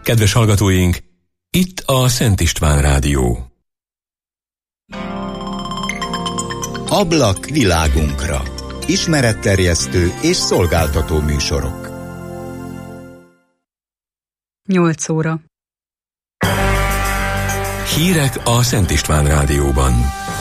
Kedves hallgatóink, itt a Szent István Rádió. Ablak világunkra. Ismeretterjesztő és szolgáltató műsorok. 8 óra. Hírek a Szent István Rádióban.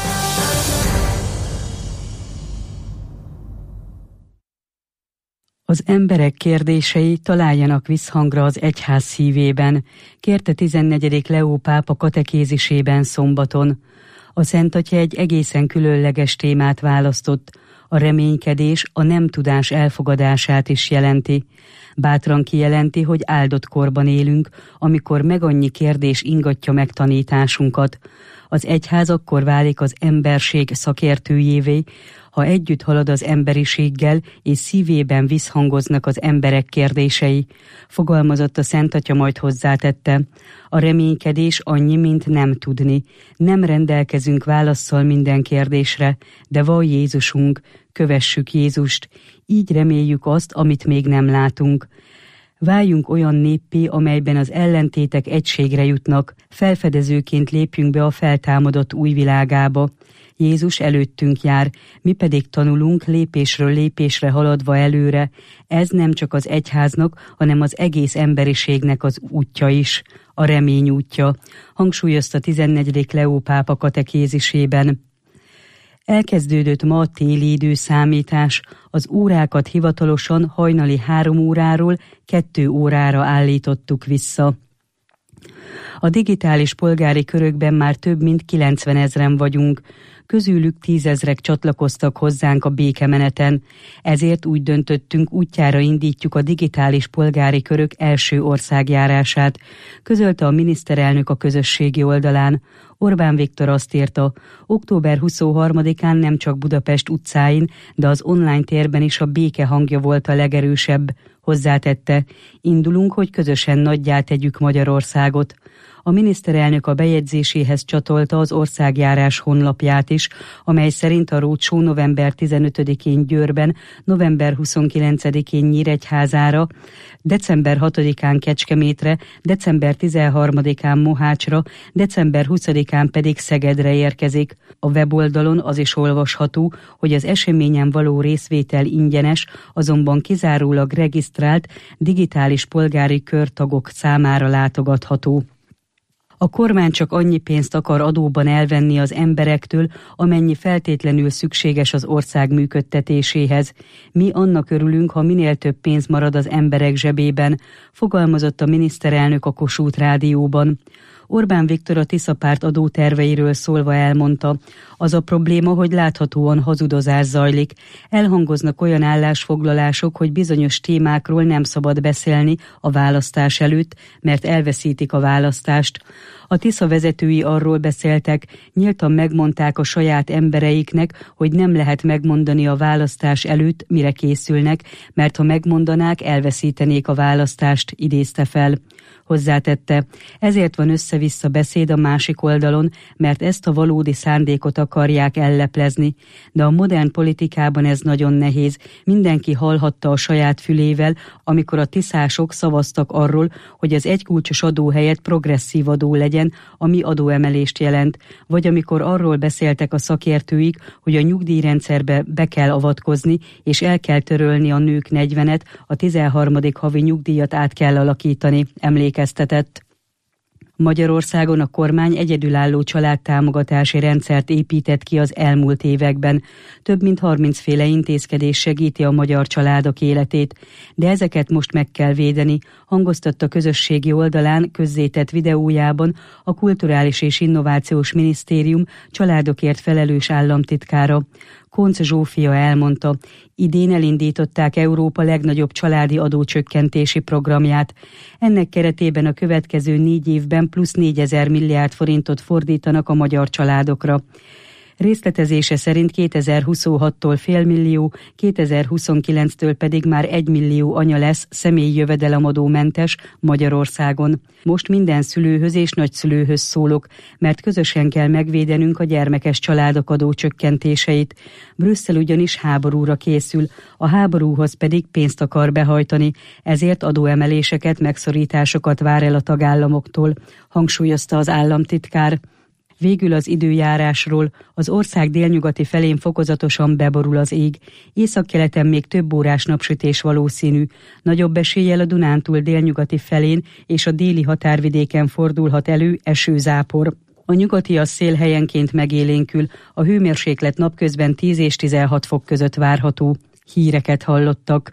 Az emberek kérdései találjanak visszhangra az egyház szívében, kérte 14. Leó pápa katekézisében szombaton. A Szent Atya egy egészen különleges témát választott, a reménykedés a nem tudás elfogadását is jelenti. Bátran kijelenti, hogy áldott korban élünk, amikor megannyi kérdés ingatja meg tanításunkat. Az egyház akkor válik az emberség szakértőjévé, ha együtt halad az emberiséggel, és szívében visszhangoznak az emberek kérdései, fogalmazott a Szent Atya, majd hozzátette. A reménykedés annyi, mint nem tudni. Nem rendelkezünk válasszal minden kérdésre, de van Jézusunk, kövessük Jézust. Így reméljük azt, amit még nem látunk. Váljunk olyan néppé, amelyben az ellentétek egységre jutnak, felfedezőként lépjünk be a feltámadott új világába. Jézus előttünk jár, mi pedig tanulunk lépésről lépésre haladva előre. Ez nem csak az egyháznak, hanem az egész emberiségnek az útja is, a remény útja, hangsúlyozta 14. Leó pápa katekézisében. Elkezdődött ma a téli időszámítás, az órákat hivatalosan hajnali 3 óráról 2 órára állítottuk vissza. A digitális polgári körökben már több mint 90 000-en vagyunk, közülük 10 000-ek csatlakoztak hozzánk a békemeneten, ezért úgy döntöttünk, útjára indítjuk a digitális polgári körök első országjárását, közölte a miniszterelnök a közösségi oldalán. Orbán Viktor azt írta, október 23-án nem csak Budapest utcáin, de az online térben is a béke hangja volt a legerősebb. Hozzátette, indulunk, hogy közösen nagyjá tegyük Magyarországot. A miniszterelnök a bejegyzéséhez csatolta az országjárás honlapját is, amely szerint a roadshow november 15-én Győrben, november 29-én Nyíregyházára, december 6-án Kecskemétre, december 13-án Mohácsra, december 20-án pedig Szegedre érkezik. A weboldalon az is olvasható, hogy az eseményen való részvétel ingyenes, azonban kizárólag regisztrált digitális polgári körtagok számára látogatható. A kormány csak annyi pénzt akar adóban elvenni az emberektől, amennyi feltétlenül szükséges az ország működtetéséhez. Mi annak örülünk, ha minél több pénz marad az emberek zsebében, fogalmazott a miniszterelnök a Kossuth Rádióban. Orbán Viktor a Tisza párt adóterveiről szólva elmondta, az a probléma, hogy láthatóan hazudozás zajlik. Elhangoznak olyan állásfoglalások, hogy bizonyos témákról nem szabad beszélni a választás előtt, mert elveszítik a választást. A Tisza vezetői arról beszéltek, nyíltan megmondták a saját embereiknek, hogy nem lehet megmondani a választás előtt, mire készülnek, mert ha megmondanák, elveszítenék a választást, idézte fel. Hozzátette, ezért van össze-vissza beszéd a másik oldalon, mert ezt a valódi szándékot akarják elleplezni. De a modern politikában ez nagyon nehéz. Mindenki hallhatta a saját fülével, amikor a tiszások szavaztak arról, hogy az egykulcsos adó helyett progresszív adó legyen, ami adóemelést jelent. Vagy amikor arról beszéltek a szakértőik, hogy a nyugdíjrendszerbe be kell avatkozni, és el kell törölni a nők 40-et, a 13. havi nyugdíjat át kell alakítani, emlékeztetett. Magyarországon a kormány egyedülálló családtámogatási rendszert épített ki az elmúlt években. Több mint 30 féle intézkedés segíti a magyar családok életét, de ezeket most meg kell védeni, hangoztatta közösségi oldalán közzétett videójában a Kulturális és Innovációs Minisztérium családokért felelős államtitkára. Koncz Zsófia elmondta, idén elindították Európa legnagyobb családi adócsökkentési programját. Ennek keretében a következő 4 évben plusz 4000 milliárd forintot fordítanak a magyar családokra. Részletezése szerint 2026-tól fél millió, 2029-től pedig már 1 millió anya lesz személyi jövedelemadómentes Magyarországon. Most minden szülőhöz és nagyszülőhöz szólok, mert közösen kell megvédenünk a gyermekes családok adócsökkentéseit. Brüsszel ugyanis háborúra készül, a háborúhoz pedig pénzt akar behajtani, ezért adóemeléseket, megszorításokat vár el a tagállamoktól, hangsúlyozta az államtitkár. Végül az időjárásról: az ország délnyugati felén fokozatosan beborul az ég, északkeleten még több órás napsütés valószínű, nagyobb eséllyel a Dunántúl délnyugati felén és a déli határvidéken fordulhat elő esőzápor. A nyugati szél helyenként megélénkül, a hőmérséklet napközben 10 és 16 fok között várható. Híreket hallottak.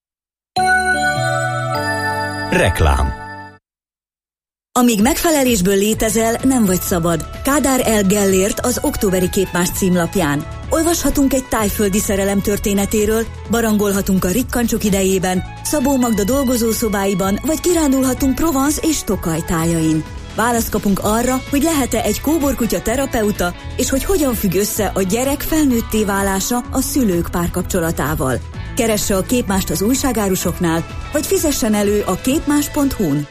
Reklám. Amíg megfelelésből létezel, nem vagy szabad. Kádár L. Gellért az októberi Képmás címlapján. Olvashatunk egy tájföldi szerelem történetéről, barangolhatunk a rikkancsok idejében, Szabó Magda dolgozószobáiban, vagy kirándulhatunk Provence és Tokaj tájain. Választ kapunk arra, hogy lehet-e egy kóborkutya terapeuta, és hogy hogyan függ össze a gyerek felnőtté válása a szülők párkapcsolatával. Keresse a Képmást az újságárusoknál, vagy fizessen elő a képmás.hu-n.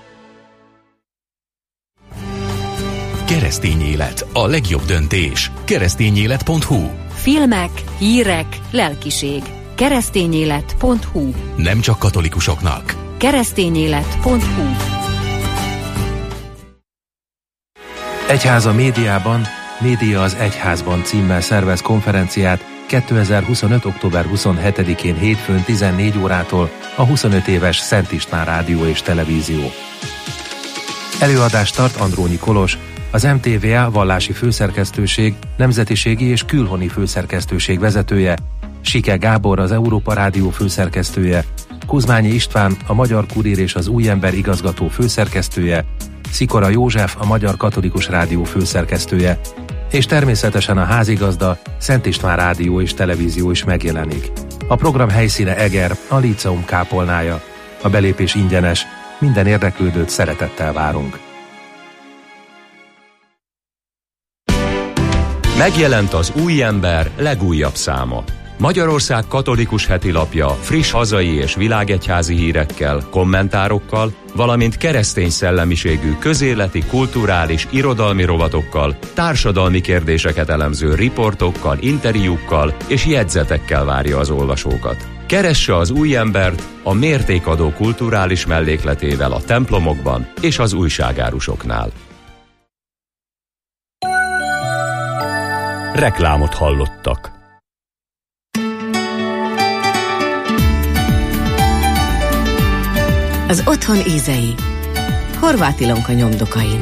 Keresztény élet, a legjobb döntés. Keresztényélet.hu. Filmek, hírek, lelkiség. Keresztényélet.hu. Nem csak katolikusoknak. Keresztényélet.hu. Egyház a médiában, Média az egyházban címmel szervez konferenciát 2025. október 27-én hétfőn 14 órától a 25 éves Szent István Rádió és Televízió. Előadást tart Andrónyi Kolos, az MTVA vallási főszerkesztőség, nemzetiségi és külhoni főszerkesztőség vezetője, Sike Gábor az Európa Rádió főszerkesztője, Kuzmányi István a Magyar Kurír és az Új Ember igazgató főszerkesztője, Szikora József a Magyar Katolikus Rádió főszerkesztője, és természetesen a házigazda, Szent István Rádió és Televízió is megjelenik. A program helyszíne Eger, a Líceum kápolnája. A belépés ingyenes, minden érdeklődőt szeretettel várunk. Megjelent az Új Ember legújabb száma. Magyarország katolikus hetilapja friss hazai és világegyházi hírekkel, kommentárokkal, valamint keresztény szellemiségű közéleti, kulturális, irodalmi rovatokkal, társadalmi kérdéseket elemző riportokkal, interjúkkal és jegyzetekkel várja az olvasókat. Keresse az Új Embert a mértékadó kulturális mellékletével a templomokban és az újságárusoknál. Reklámot hallottak. Az otthon ízei. Horváth Ilonka nyomdokain.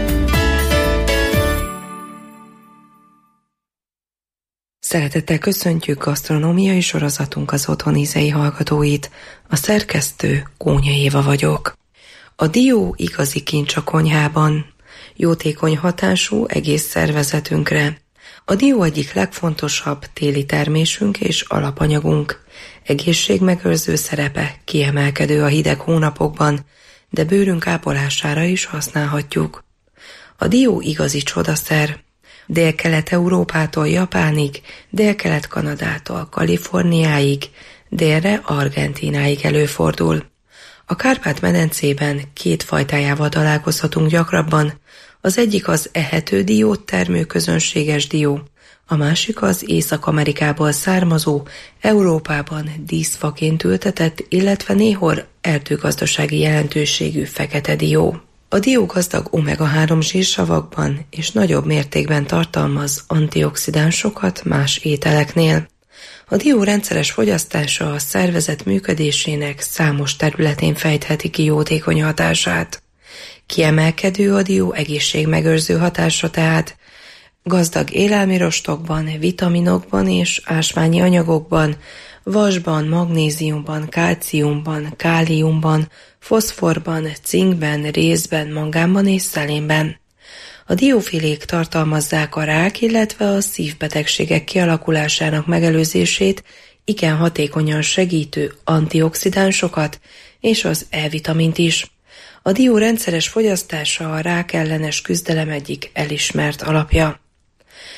Szeretettel köszöntjük gasztronómiai sorozatunk az otthon ízei hallgatóit. A szerkesztő Kónya Éva vagyok. A dió igazi kincs a konyhában. Jótékony hatású egész szervezetünkre. A dió egyik legfontosabb téli termésünk és alapanyagunk. Egészségmegőrző szerepe kiemelkedő a hideg hónapokban, de bőrünk ápolására is használhatjuk. A dió igazi csodaszer. Dél-Kelet-Európától Japánig, Dél-Kelet-Kanadától Kaliforniáig, délre Argentínáig előfordul. A Kárpát-medencében két fajtájával találkozhatunk gyakrabban, az egyik az ehető diót termő közönséges dió, a másik az Észak-Amerikából származó, Európában díszfaként ültetett, illetve néhol erdőgazdasági jelentőségű fekete dió. A dió gazdag omega-3 zsírsavakban és nagyobb mértékben tartalmaz antioxidánsokat más ételeknél. A dió rendszeres fogyasztása a szervezet működésének számos területén fejtheti ki jótékony hatását. Kiemelkedő a dió egészségmegőrző hatása tehát, gazdag élelmirostokban, vitaminokban és ásványi anyagokban, vasban, magnéziumban, kálciumban, káliumban, foszforban, cinkben, rézben, mangánban és szelénben. A diófilék tartalmazzák a rák, illetve a szívbetegségek kialakulásának megelőzését, igen hatékonyan segítő antioxidánsokat és az E-vitamint is. A dió rendszeres fogyasztása a rák ellenes küzdelem egyik elismert alapja.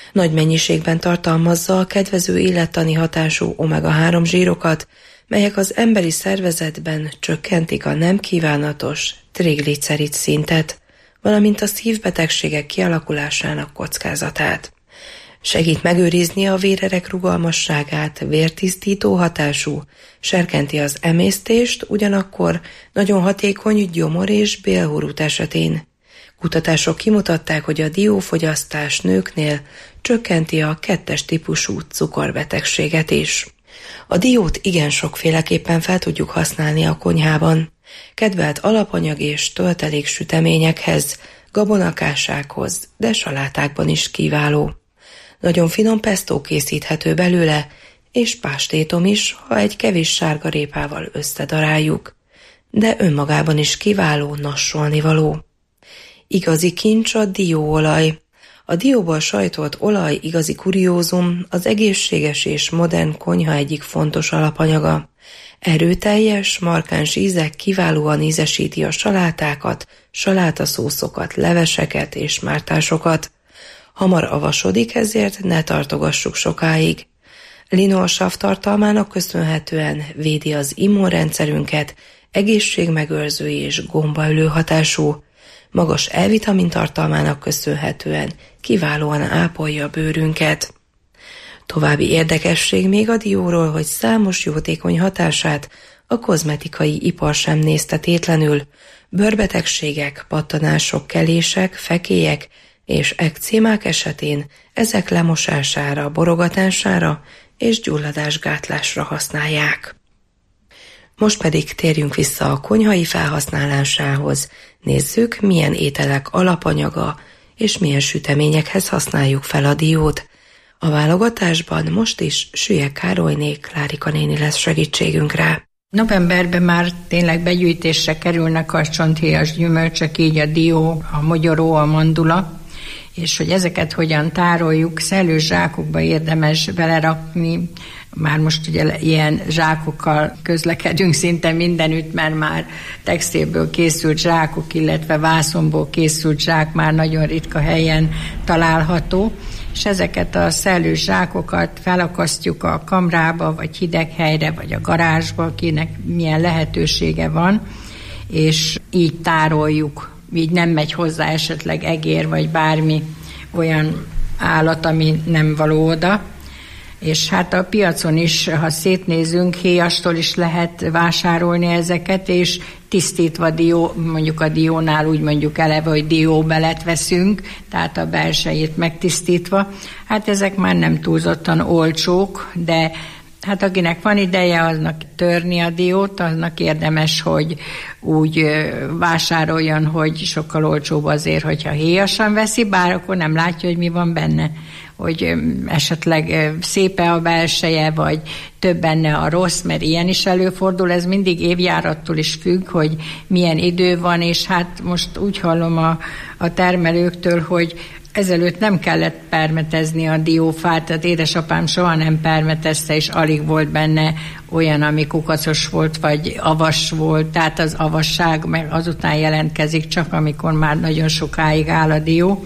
Nagy mennyiségben tartalmazza a kedvező élettani hatású omega-3 zsírokat, melyek az emberi szervezetben csökkentik a nem kívánatos triglicerid szintet, valamint a szívbetegségek kialakulásának kockázatát. Segít megőrizni a vérerek rugalmasságát, vértisztító hatású, serkenti az emésztést, ugyanakkor nagyon hatékony gyomor- és bélhurut esetén. Kutatások kimutatták, hogy a diófogyasztás nőknél csökkenti a 2-es típusú cukorbetegséget is. A diót igen sokféleképpen fel tudjuk használni a konyhában. Kedvelt alapanyag és töltelék süteményekhez, gabonakásákhoz, de salátákban is kiváló. Nagyon finom pestó készíthető belőle, és pástétom is, ha egy kevés sárgarépával összedaráljuk. De önmagában is kiváló, nassolnivaló. Igazi kincs a dióolaj. A dióból sajtolt olaj igazi kuriózum, az egészséges és modern konyha egyik fontos alapanyaga. Erőteljes, markáns ízek kiválóan ízesíti a salátákat, salátaszószokat, leveseket és mártásokat. Hamar avasodik, ezért ne tartogassuk sokáig. Linolsav tartalmának köszönhetően védi az immunrendszerünket, egészségmegőrző és gombaölő hatású. Magas E-vitamin tartalmának köszönhetően kiválóan ápolja a bőrünket. További érdekesség még a dióról, hogy számos jótékony hatását a kozmetikai ipar sem nézte tétlenül. Bőrbetegségek, pattanások, kelések, fekélyek és ekcémák esetén ezek lemosására, borogatására és gyulladásgátlásra használják. Most pedig térjünk vissza a konyhai felhasználásához. Nézzük, milyen ételek alapanyaga és milyen süteményekhez használjuk fel a diót. A válogatásban most is Sülyek Károlyné Klárika néni lesz segítségünkre. Novemberben már tényleg begyűjtésre kerülnek a csonthéjas gyümölcsök, így a dió, a mogyoró, a mandula, és hogy ezeket hogyan tároljuk, szellős zsákokba érdemes belerakni. Már most ugye ilyen zsákokkal közlekedünk szinte mindenütt, mert már textilből készült zsákok, illetve vászonból készült zsák már nagyon ritka helyen található, és ezeket a szellős zsákokat felakasztjuk a kamrába, vagy hideg helyre, vagy a garázsba, akinek milyen lehetősége van, és így tároljuk. Így nem megy hozzá esetleg egér, vagy bármi olyan állat, ami nem való oda. És hát a piacon is, ha szétnézünk, héjastól is lehet vásárolni ezeket, és tisztítva mondjuk a diónál úgy mondjuk eleve, hogy dióbelet veszünk, tehát a belsejét megtisztítva. Hát ezek már nem túlzottan olcsók, de hát akinek van ideje, aznak törni a diót, aznak érdemes, hogy úgy vásároljon, hogy sokkal olcsóbb azért, hogyha héjasan veszi, bár akkor nem látja, hogy mi van benne, hogy esetleg szépe a belseje, vagy több benne a rossz, mert ilyen is előfordul, ez mindig évjárattól is függ, hogy milyen idő van, és hát most úgy hallom a termelőktől, hogy ezelőtt nem kellett permetezni a diófát, tehát édesapám soha nem permetezte, és alig volt benne olyan, ami kukacos volt, vagy avas volt, tehát az avasság meg azután jelentkezik csak, amikor már nagyon sokáig áll a dió.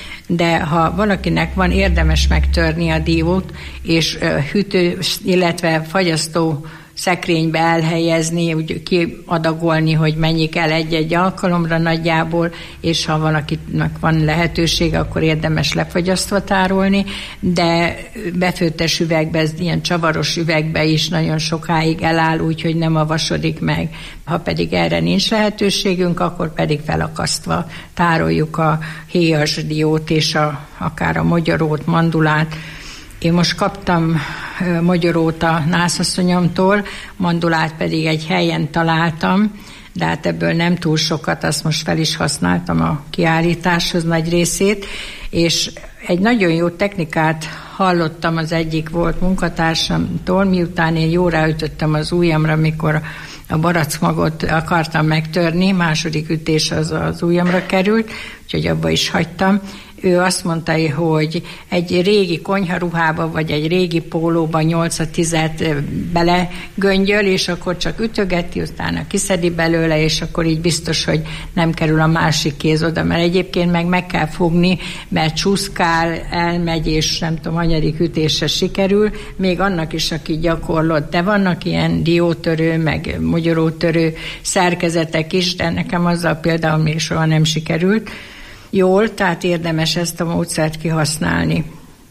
De ha valakinek van, érdemes megtörni a diót, és hűtő, illetve fagyasztó szekrénybe elhelyezni, úgy kiadagolni, hogy mennyi kell egy-egy alkalomra nagyjából, és ha valakinek van lehetősége, akkor érdemes lefagyasztva tárolni, de befőttes üvegbe, ez ilyen csavaros üvegbe is nagyon sokáig eláll, úgyhogy nem avasodik meg. Ha pedig erre nincs lehetőségünk, akkor pedig felakasztva tároljuk a héjas diót és akár a mogyorót, mandulát. Én most kaptam mogyorót a nászasszonyomtól, mandulát pedig egy helyen találtam, de hát ebből nem túl sokat, azt most fel is használtam a kiállításhoz nagy részét, és egy nagyon jó technikát hallottam az egyik volt munkatársamtól, miután én jó ráütöttem az ujjamra, mikor a barackmagot akartam megtörni, második ütés az ujjamra került, úgyhogy abba is hagytam, ő azt mondta, hogy egy régi konyharuhába vagy egy régi pólóba 8-10 belegöngyöl, és akkor csak ütögeti, utána kiszedi belőle, és akkor így biztos, hogy nem kerül a másik kéz oda, mert egyébként meg kell fogni, mert csúszkál, elmegy, és nem tudom, hanyadik ütésre sikerül, még annak is, aki gyakorlott. De vannak ilyen diótörő, meg mogyorótörő szerkezetek is, de nekem azzal például még soha nem sikerült jól, tehát érdemes ezt a módszert kihasználni.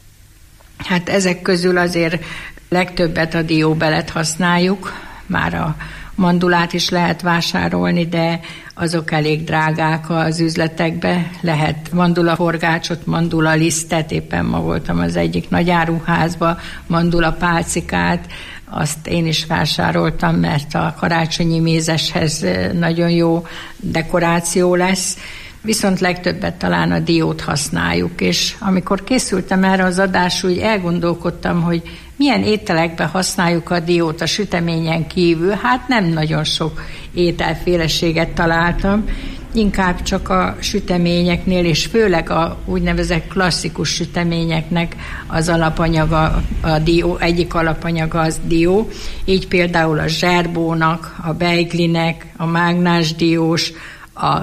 Hát ezek közül azért legtöbbet a dióbelet használjuk, már a mandulát is lehet vásárolni, de azok elég drágák az üzletekbe. Lehet mandulaforgácsot, mandulalisztet, éppen ma voltam az egyik nagyáruházba, mandulapálcikát, azt én is vásároltam, mert a karácsonyi mézeshez nagyon jó dekoráció lesz. Viszont legtöbbet talán a diót használjuk, és amikor készültem erre az adásra, úgy elgondolkodtam, hogy milyen ételekben használjuk a diót a süteményen kívül. Hát nem nagyon sok ételféleséget találtam, inkább csak a süteményeknél, és főleg a úgynevezett klasszikus süteményeknek az alapanyaga a dió, egyik alapanyaga az dió. Így például a zserbónak, a beiglinek, a mágnásdiós, a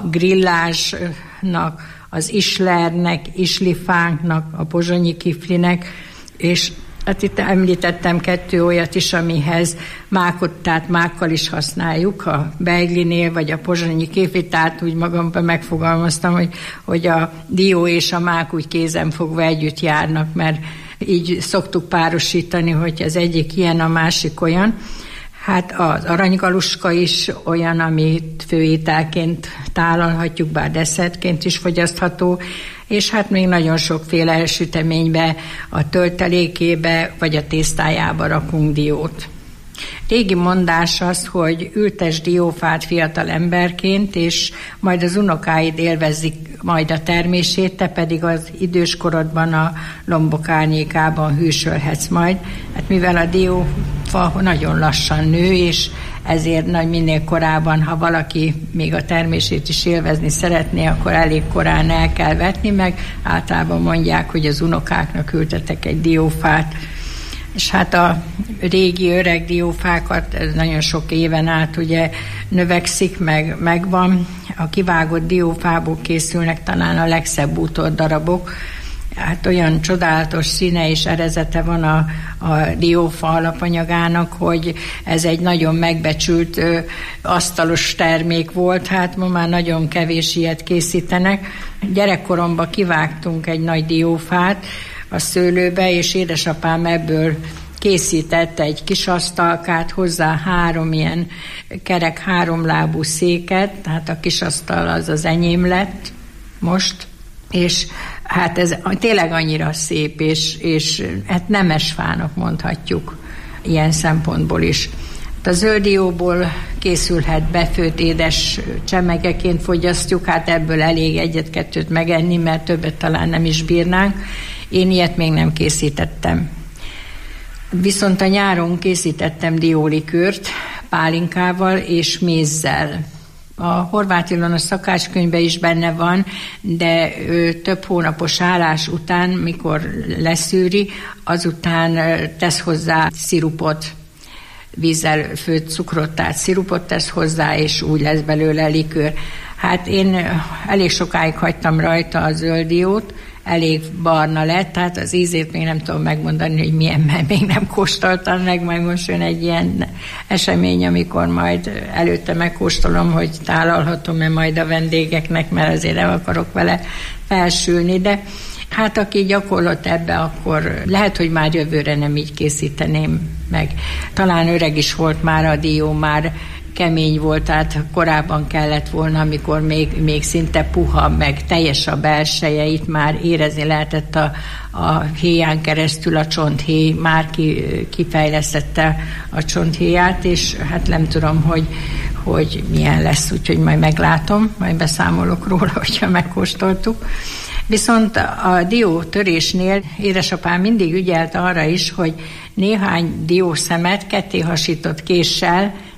grillásnak, az islernek, islifánknak, a pozsonyi kiflinek, és hát itt említettem 2 olyat is, amihez mákot, tehát mákkal is használjuk, a beiglinél, vagy a pozsonyi kiflit, tehát úgy magamban megfogalmaztam, hogy a dió és a mák úgy kézenfogva együtt járnak, mert így szoktuk párosítani, hogy az egyik ilyen, a másik olyan. Hát az aranygaluska is olyan, amit főételként tálalhatjuk, bár desszertként is fogyasztható, és hát még nagyon sokféle süteménybe, a töltelékébe vagy a tésztájába rakunk diót. Régi mondás az, hogy ültess diófát fiatal emberként, és majd az unokáid élvezik majd a termését, te pedig az időskorodban a lombok árnyékában hűsölhetsz majd. Hát mivel a diófa nagyon lassan nő, és ezért minél korábban, ha valaki még a termését is élvezni szeretné, akkor elég korán el kell vetni, meg általában mondják, hogy az unokáknak ültetek egy diófát. És hát a régi öreg diófákat nagyon sok éven át ugye növekszik, megvan. A kivágott diófából készülnek talán a legszebb bútordarabok. Hát olyan csodálatos színe és erezete van a diófa alapanyagának, hogy ez egy nagyon megbecsült asztalos termék volt, hát ma már nagyon kevés ilyet készítenek. Gyerekkoromban kivágtunk egy nagy diófát a szőlőbe, és édesapám ebből készített egy kis asztalkát, hozzá 3 ilyen kerek 3 lábú széket, tehát a kis asztal az enyém lett most, és hát ez tényleg annyira szép, és hát nemesfának mondhatjuk ilyen szempontból is. A zölddióból készülhet befőtt édes csemegeként fogyasztjuk, hát ebből elég 1-2 megenni, mert többet talán nem is bírnánk. Én ilyet még nem készítettem. Viszont a nyáron készítettem diólikőrt pálinkával és mézzel. A Horváth Ilona szakácskönyvben is benne van, de több hónapos állás után, mikor leszűri, azután tesz hozzá szirupot, vízzel főtt cukrot, tehát szirupot tesz hozzá, és úgy lesz belőle likőr. Hát én elég sokáig hagytam rajta a zölddiót, elég barna lett, tehát az ízét még nem tudom megmondani, hogy milyen, mert még nem kóstoltam meg, majd most jön egy ilyen esemény, amikor majd előtte megkóstolom, hogy tálalhatom-e majd a vendégeknek, mert azért nem akarok vele felsülni, de hát aki gyakorlott ebbe, akkor lehet, hogy már jövőre nem így készíteném meg. Talán öreg is volt már a dió, már kemény volt, tehát korábban kellett volna, amikor még szinte puha, meg teljes a belseje, itt már érezni lehetett a héján keresztül a csonthéj, már kifejlesztette a csonthéját, és hát nem tudom, hogy milyen lesz, úgyhogy majd meglátom, majd beszámolok róla, hogyha megkóstoltuk. Viszont a diótörésnél édesapám mindig ügyelt arra is, hogy néhány diószemet kettéhasított késsel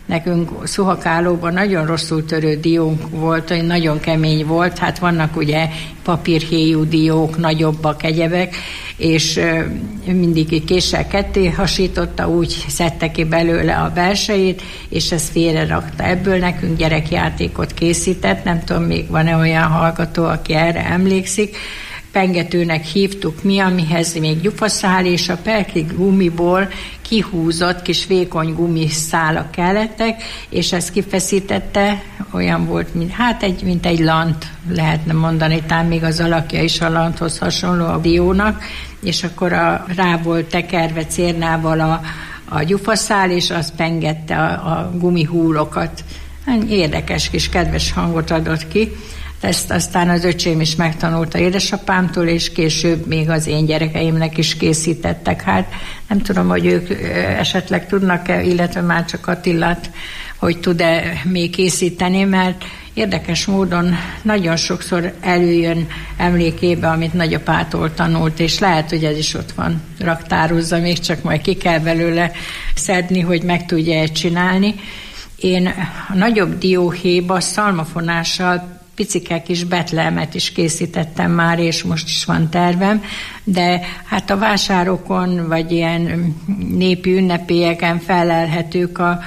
nekünk Szuhakálóban nagyon rosszul törő diónk volt, nagyon kemény volt, hát vannak ugye papírhéjú diók, nagyobbak, egyebek, és mindig késsel ketté hasította, úgy szedte ki belőle a belsejét, és ezt félre rakta. Ebből nekünk gyerekjátékot készített, nem tudom, még van-e olyan hallgató, aki erre emlékszik. Pengetőnek hívtuk mi, amihez még gyufaszál és a pelki gumiból kihúzott kis vékony gumiszálak kellettek, és ezt kifeszítette, olyan volt, mint egy lant, lehetne mondani, talán még az alakja is a lanthoz hasonló a diónak, és akkor rá volt tekerve cérnával a gyufaszál, és az pengette a gumihúrokat. Érdekes kis kedves hangot adott ki. Ezt aztán az öcsém is megtanulta édesapámtól, és később még az én gyerekeimnek is készítettek. Hát nem tudom, hogy ők esetleg tudnak-e, illetve már csak Attilát, hogy tud-e még készíteni, mert érdekes módon nagyon sokszor előjön emlékébe, amit nagyapától tanult, és lehet, hogy ez is ott van raktározza, még csak majd ki kell belőle szedni, hogy meg tudja csinálni. Én a nagyobb dióhéjba szalmafonással picike kis Betlehemet is készítettem már, és most is van tervem, de hát a vásárokon, vagy ilyen népi ünnepélyeken felelhetők a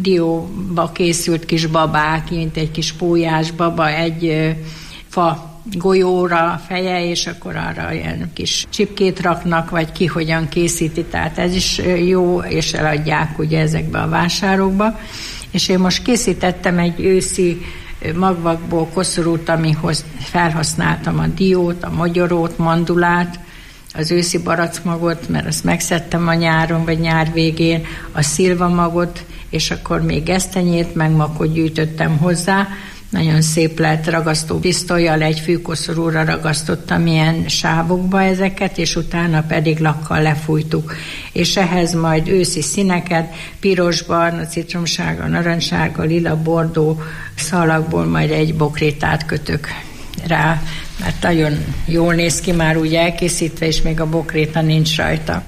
dióba készült kis babák, mint egy kis pólyás baba, egy fa golyóra feje, és akkor arra ilyen kis csipkét raknak, vagy ki hogyan készíti, tehát ez is jó, és eladják ugye ezekbe a vásárokba. És én most készítettem egy őszi magvakból koszorút, amihoz felhasználtam a diót, a mogyorót, mandulát, az őszi barackmagot, mert azt megszedtem a nyáron, vagy nyár végén, a szilvamagot, és akkor még gesztenyét, meg makot gyűjtöttem hozzá. Nagyon szép lett, ragasztó pisztollyal egy fűkoszorúra ragasztottam ilyen sávokba ezeket, és utána pedig lakkal lefújtuk. És ehhez majd őszi színeket, piros, barna, citromsárga, narancssárga, lila, bordó szalagból majd egy bokrétát kötök rá, mert nagyon jól néz ki már úgy elkészítve, és még a bokréta nincs rajta.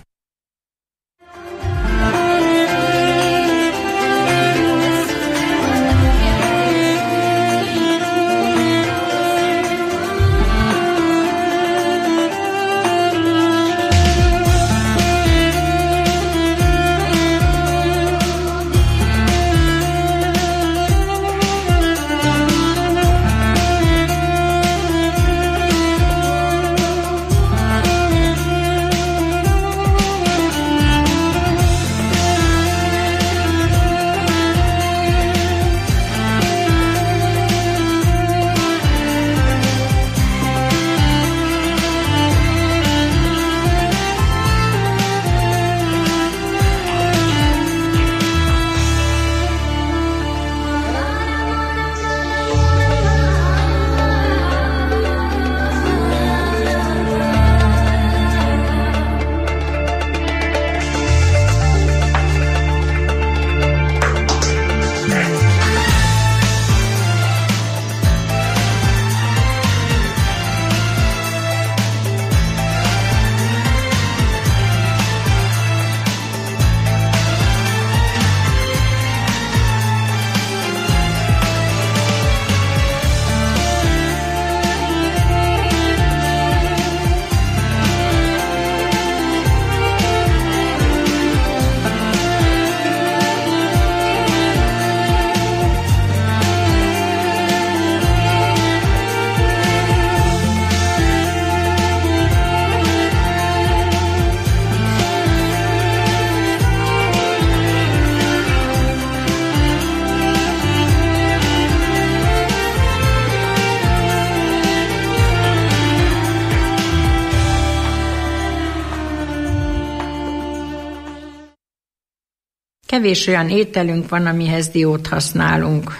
Kevés olyan ételünk van, amihez diót használunk.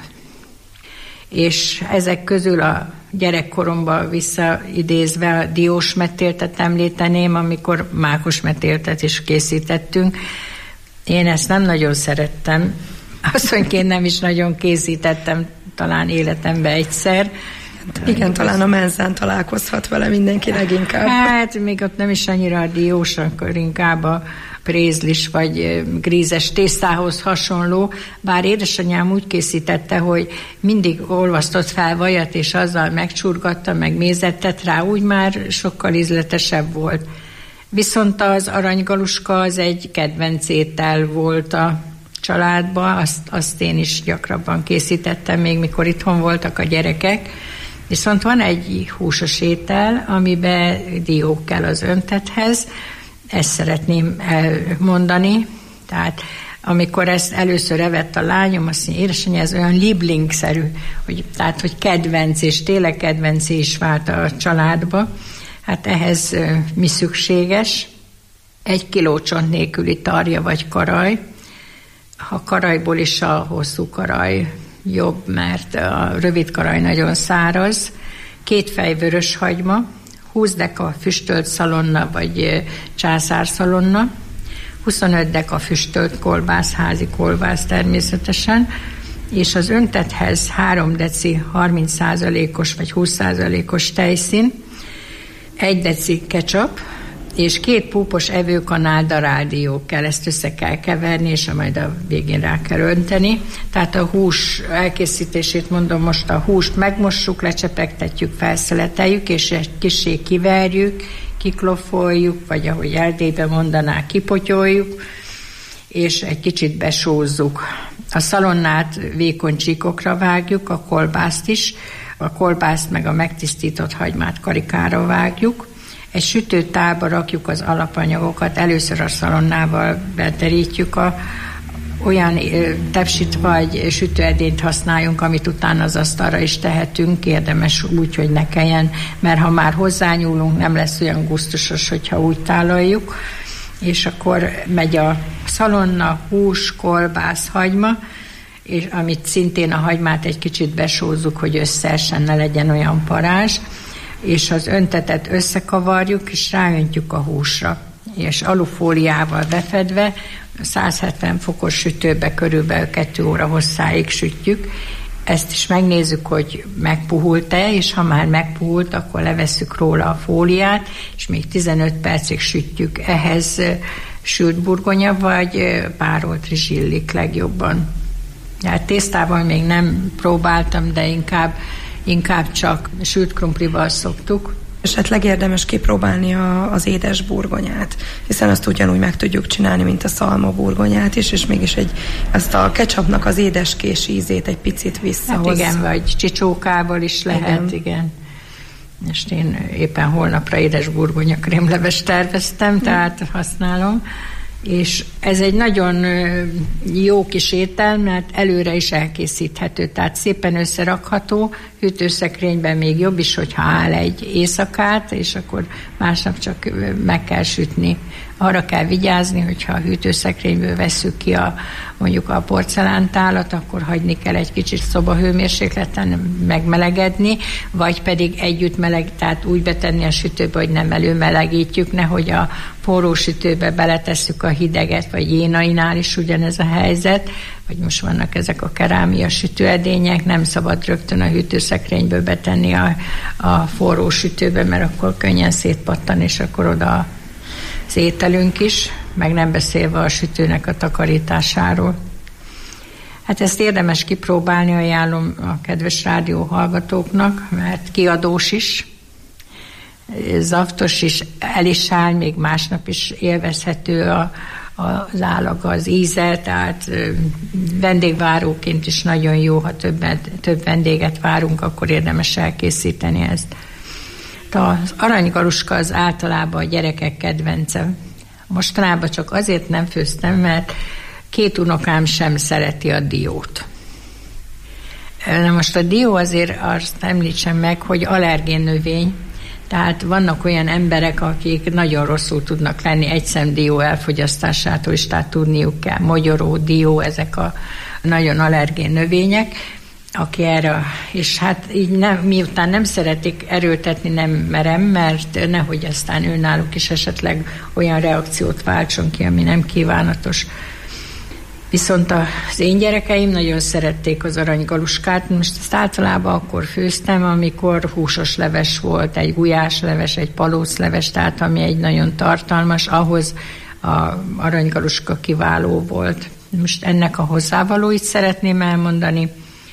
És ezek közül a gyerekkoromban visszaidézve a diós metéltet említeném, amikor mákos metéltet is készítettünk. Én ezt nem nagyon szerettem. Asszonyként nem is nagyon készítettem, talán életemben egyszer. Igen, talán a menzán találkozhat vele mindenki leginkább. Hát még ott nem is annyira a diós, akkor inkább a prézlis vagy grízes tésztához hasonló, bár édesanyám úgy készítette, hogy mindig olvasztott fel vajat, és azzal megcsurgatta, meg mézet tett rá, úgy már sokkal ízletesebb volt. Viszont az aranygaluska az egy kedvenc étel volt a családban, azt én is gyakrabban készítettem, még mikor itthon voltak a gyerekek. Viszont van egy húsos étel, amiben dió kell az öntethez, ezt szeretném elmondani. Tehát amikor ezt először evett a lányom, azt mondja, édesanyja, ez olyan lieblingszerű, hogy kedvenc, és tényleg kedvencé is vált a családba. Hát ehhez mi szükséges? 1 kiló csont nélküli tarja vagy karaj. A karajból is a hosszú karaj jobb, mert a rövid karaj nagyon száraz. 2 fej vörös hagyma, 20 deka füstölt szalonna vagy császárszalonna, 25 deka füstölt kolbász, házi kolbász természetesen, és az öntethez 3 deci 30%-os vagy 20%-os tejszín, 1 deci ketchup, és 2 púpos evőkanál daráldió kell, ezt össze kell keverni, és majd a végén rá kell önteni. Tehát a hús elkészítését mondom, most a húst megmossuk, lecsepegtetjük, felszeleteljük, és egy kissé kiverjük, kiklofoljuk, vagy ahogy Erdélyben mondanák, kipotyoljuk, és egy kicsit besózzuk. A szalonnát vékony csíkokra vágjuk, a kolbászt is, a kolbászt meg a megtisztított hagymát karikára vágjuk, egy sütőtálba rakjuk az alapanyagokat, először a szalonnával beterítjük, olyan tepsit vagy sütőedényt használjunk, amit utána az asztalra is tehetünk, érdemes úgy, hogy ne kelljen, mert ha már hozzányúlunk, nem lesz olyan gusztusos, hogyha úgy tálaljuk, és akkor megy a szalonna, hús, kolbász, hagyma, és amit szintén a hagymát egy kicsit besózzuk, hogy összeessen, ne legyen olyan parázs, és az öntetet összekavarjuk, és ráöntjük a húsra, és alufóliával befedve 170 fokos sütőbe körülbelül 2 óra hosszáig sütjük. Ezt is megnézzük, hogy megpuhult-e, és ha már megpuhult, akkor levesszük róla a fóliát, és még 15 percig sütjük. Ehhez sült burgonya vagy párolt rizs illik legjobban. Hát tésztával még nem próbáltam, de inkább csak sült krumplival szoktuk. Esetleg érdemes kipróbálni az édes burgonyát, hiszen azt ugyanúgy meg tudjuk csinálni, mint a szalma burgonyát is, és mégis ezt a ketchupnak az édeskés ízét egy picit visszahoz. Hát igen, vagy csicsókával is lehet, igen. És én éppen holnapra édes burgonya krémleves terveztem, tehát használom. És ez egy nagyon jó kis étel, mert előre is elkészíthető, tehát szépen összerakható, hűtőszekrényben még jobb is, hogyha áll egy éjszakát, és akkor másnap csak meg kell sütni. Arra kell vigyázni, hogyha a hűtőszekrényből vesszük ki mondjuk a porcelántálat, akkor hagyni kell egy kicsit szobahőmérsékleten megmelegedni, vagy pedig együtt tehát úgy betenni a sütőbe, hogy nem előmelegítjük, nehogy a forró sütőbe beletesszük a hideget, vagy jénainál is ugyanez a helyzet, vagy most vannak ezek a kerámia sütőedények, nem szabad rögtön a hűtőszekrényből betenni a forró sütőbe, mert akkor könnyen szétpattan, és akkor oda az ételünk is, meg nem beszélve a sütőnek a takarításáról. Hát ezt érdemes kipróbálni, ajánlom a kedves rádió hallgatóknak, mert kiadós is, zaftos is, el is áll, még másnap is élvezhető az állaga, az íze, tehát vendégváróként is nagyon jó, ha több vendéget várunk, akkor érdemes elkészíteni ezt. Az aranygaluska az általában a gyerekek kedvence. Mostanában csak azért nem főztem, mert 2 unokám sem szereti a diót. Na most a dió azért azt említsem meg, hogy allergén növény, tehát vannak olyan emberek, akik nagyon rosszul tudnak lenni egy szem dió elfogyasztásától, és tehát tudniuk kell, mogyoró, dió, ezek a nagyon allergén növények, aki erre, és hát így miután nem szeretik erőltetni, nem merem, mert nehogy aztán őnáluk is esetleg olyan reakciót váltson ki, ami nem kívánatos. Viszont az én gyerekeim nagyon szerették az aranygaluskát, most ezt általában akkor főztem, amikor húsos leves volt, egy gulyásleves, egy palócleves, tehát ami egy nagyon tartalmas, ahhoz az aranygaluska kiváló volt. Most ennek a hozzávalóit szeretném elmondani.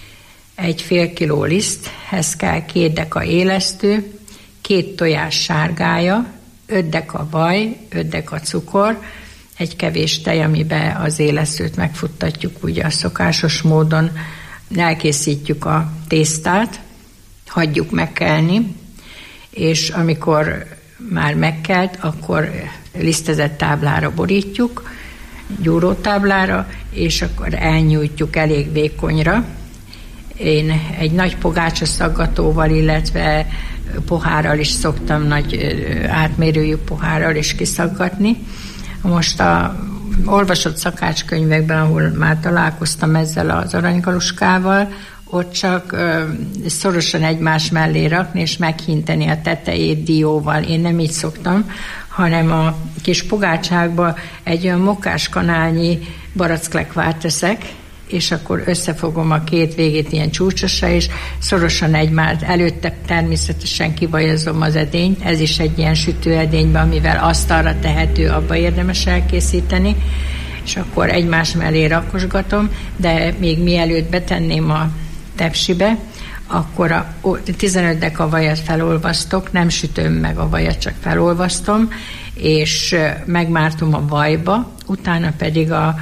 1,5 kiló liszt, ehhez kell 2 deka élesztő, 2 tojás sárgája, 5 deka vaj, 5 deka cukor, egy kevés tej, amiben az élesztőt megfuttatjuk ugye a szokásos módon, elkészítjük a tésztát, hagyjuk megkelni, és amikor már megkelt, akkor lisztezett táblára borítjuk, gyúrótáblára, és akkor elnyújtjuk elég vékonyra. Én egy nagy pogácsa szaggatóval, illetve pohárral is szoktam, nagy átmérőjű pohárral is kiszaggatni. Most a olvasott szakácskönyvekben, ahol már találkoztam ezzel az aranygaluskával, ott csak szorosan egymás mellé rakni, és meghinteni a tetejét dióval. Én nem így szoktam, hanem a kis pogácsákba egy olyan mokkáskanálnyi baracklekvát teszek, és akkor összefogom a 2 végét ilyen csúcsosra, és szorosan egymást, előtte természetesen kivajazom az edényt, ez is egy ilyen sütőedényben, amivel asztalra tehető, abba érdemes elkészíteni, és akkor egymás mellé rakosgatom, de még mielőtt betenném a tepsibe, akkor a 15 deka vajat felolvasztok, nem sütöm meg a vajat, csak felolvasztom, és megmártom a vajba, utána pedig a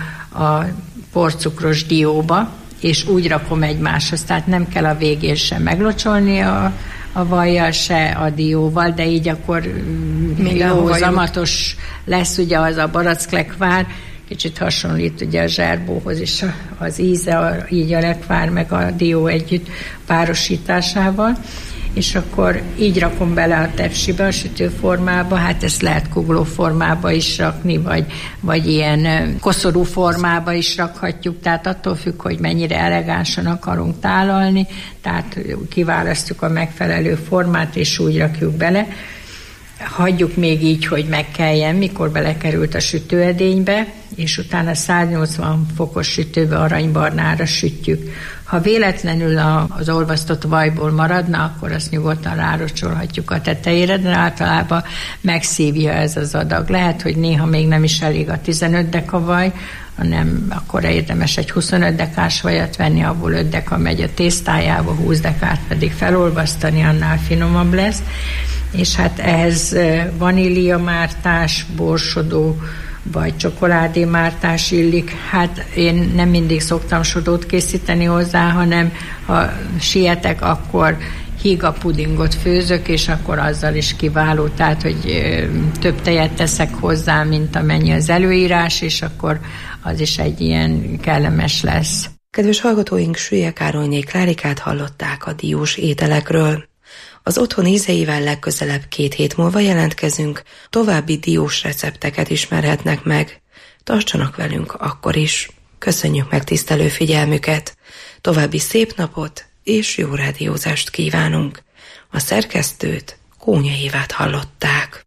porcukros dióba, és úgy rakom egymáshoz, tehát nem kell a végén sem meglocsolni a vajjal, se a dióval, de így akkor még hozamatos lesz ugye az a baracklekvár, kicsit hasonlít ugye a zserbóhoz is az íze, így a lekvár meg a dió együtt párosításával, és akkor így rakom bele a tepsibe, a sütőformába, hát ezt lehet kugló formába is rakni, vagy ilyen koszorú formába is rakhatjuk, tehát attól függ, hogy mennyire elegánsan akarunk tálalni, tehát kiválasztjuk a megfelelő formát, és úgy rakjuk bele. Hagyjuk még így, hogy megkeljen, mikor belekerült a sütőedénybe, és utána 180 fokos sütőbe aranybarnára sütjük. Ha véletlenül az olvasztott vajból maradna, akkor azt nyugodtan rárocsolhatjuk a tetejére, de általában megszívja ez az adag. Lehet, hogy néha még nem is elég a 15 deka vaj, hanem akkor érdemes egy 25 dekás vajat venni, abból 5 deka megy a tésztájába, 20 dekát pedig felolvasztani, annál finomabb lesz. És hát ehhez vaníliamártás, borsodó vagy csokoládémártás illik. Hát én nem mindig szoktam sodót készíteni hozzá, hanem ha sietek, akkor híga pudingot főzök, és akkor azzal is kiváló. Tehát, hogy több tejet teszek hozzá, mint amennyi az előírás, és akkor az is egy ilyen kellemes lesz. Kedves hallgatóink, Süllyek Károlyné Klárikát hallották a diós ételekről. Az otthon ízeivel legközelebb 2 hét múlva jelentkezünk, további diós recepteket ismerhetnek meg. Tartsanak velünk akkor is. Köszönjük megtisztelő figyelmüket. További szép napot és jó rádiózást kívánunk. A szerkesztőt, Kónya Évát hallották.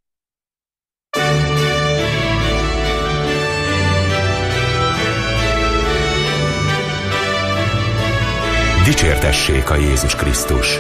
Dicsértessék a Jézus Krisztus!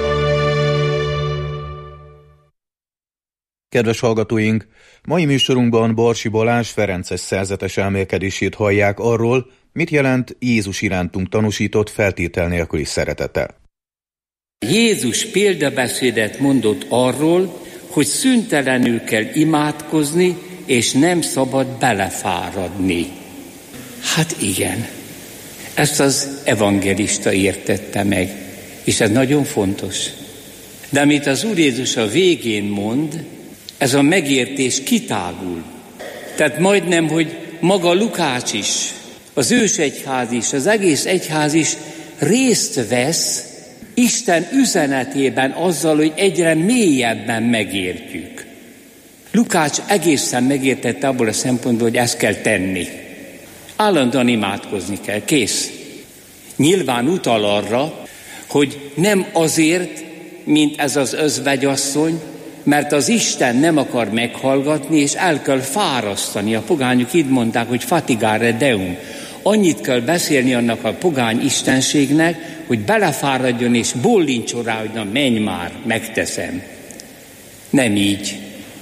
Kedves hallgatóink, mai műsorunkban Barsi Balázs ferences szerzetes elmélkedését hallják arról, mit jelent Jézus irántunk tanúsított feltétel nélküli szeretete. Jézus példabeszédet mondott arról, hogy szüntelenül kell imádkozni, és nem szabad belefáradni. Hát igen, ezt az evangelista értette meg, és ez nagyon fontos. De amit az Úr Jézus a végén mond, ez a megértés kitágul. Tehát majdnem, hogy maga Lukács is, az ősegyház is, az egész egyház is részt vesz Isten üzenetében azzal, hogy egyre mélyebben megértjük. Lukács egészen megértette abból a szempontból, hogy ezt kell tenni. Állandóan imádkozni kell, kész. Nyilván utal arra, hogy nem azért, mint ez az özvegyasszony, mert az Isten nem akar meghallgatni, és el kell fárasztani. A pogányok így mondták, hogy fatigare deum. annyit kell beszélni annak a pogány istenségnek, hogy belefáradjon és bóllincson rá, hogy na menj már, megteszem. Nem így.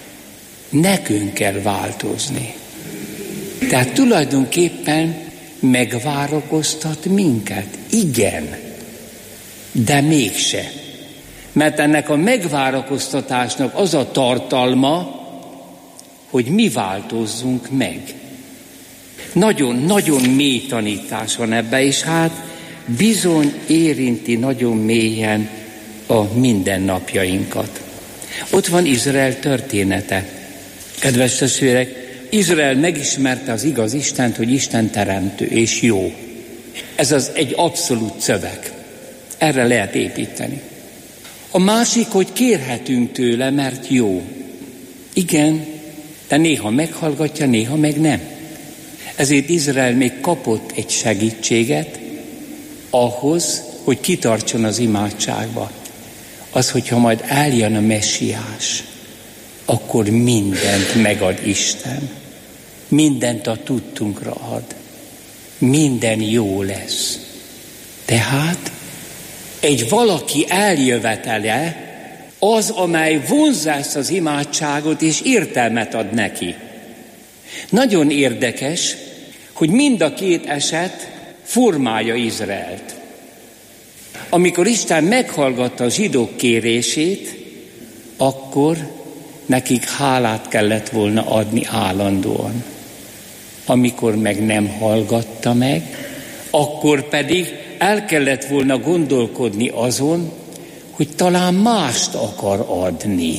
Nekünk kell változni. Tehát tulajdonképpen megvárakoztat minket. Igen, de mégse. Mert ennek a megvárakoztatásnak az a tartalma, hogy mi változzunk meg. Nagyon-nagyon mély tanítás van ebbe, és hát bizony érinti nagyon mélyen a mindennapjainkat. Ott van Izrael története. Kedves testvérek, Izrael megismerte az igaz Istent, hogy Isten teremtő és jó. Ez az egy abszolút szöveg. Erre lehet építeni. A másik, hogy kérhetünk tőle, mert jó. Igen, de néha meghallgatja, néha meg nem. Ezért Izrael még kapott egy segítséget ahhoz, hogy kitartson az imádságba. Az, hogyha majd eljön a messiás, akkor mindent megad Isten. Mindent a tudtunkra ad. Minden jó lesz. Tehát egy valaki eljövetele az, amely vonzza ezt az imádságot és értelmet ad neki. Nagyon érdekes, hogy mind a két eset formálja Izraelt. Amikor Isten meghallgatta a zsidók kérését, akkor nekik hálát kellett volna adni állandóan. Amikor meg nem hallgatta meg, akkor pedig el kellett volna gondolkodni azon, hogy talán mást akar adni.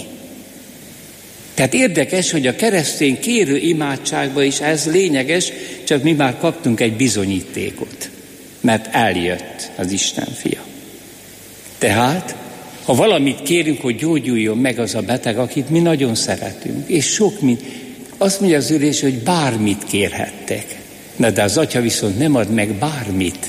Tehát érdekes, hogy a keresztény kérő imádságban is ez lényeges, csak mi már kaptunk egy bizonyítékot, mert eljött az Isten fia. Tehát, ha valamit kérünk, hogy gyógyuljon meg az a beteg, akit mi nagyon szeretünk, és sok azt mondja az ülés, hogy bármit kérhettek. De az Atya viszont nem ad meg bármit,